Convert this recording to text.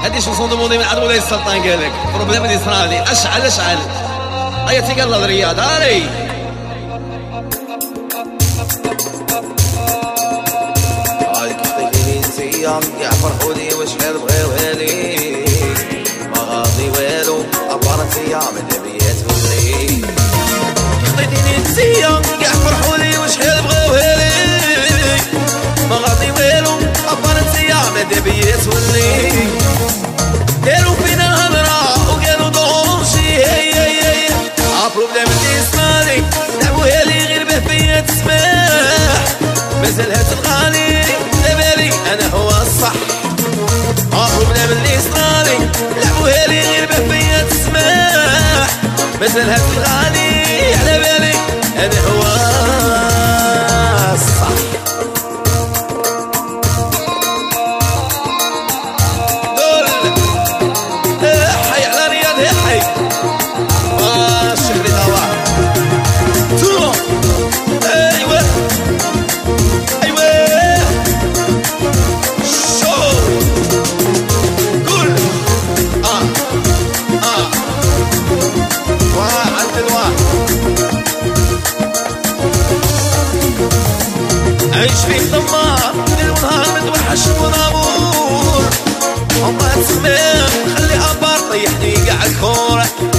هادي شونسون دوموندي من عند مولاي السلطان قالك بروبليم الاسرائيلي اشعل اشعل هيا تيقال الرياض هاري يا فرحوني وشحال بغاو هالي ما غاضي والو عبرت ايام النبيات واللي عطيتيني نسيا كاع فرحوني وشحال بغاو هالي ما غاضي والو عبرت ايام النبيات واللي دارو فينا الهضره وقالوا دورشي هي بروبليم اللي صنالي لعبوا هالي غير به فيا تسمح مازالها تلقاني بالي انا هو الصح بروبليم اللي صنالي لعبوها لي غير به فيا تسمح مازالها تلقاني على بالي انا هو الصح دول حي على رياض يا حي الشهري طوال تو ايوه عيش فيك دمار ليل ونهار متوحش ونامور والله تسمع خلي ابار طيحني قاع الكوره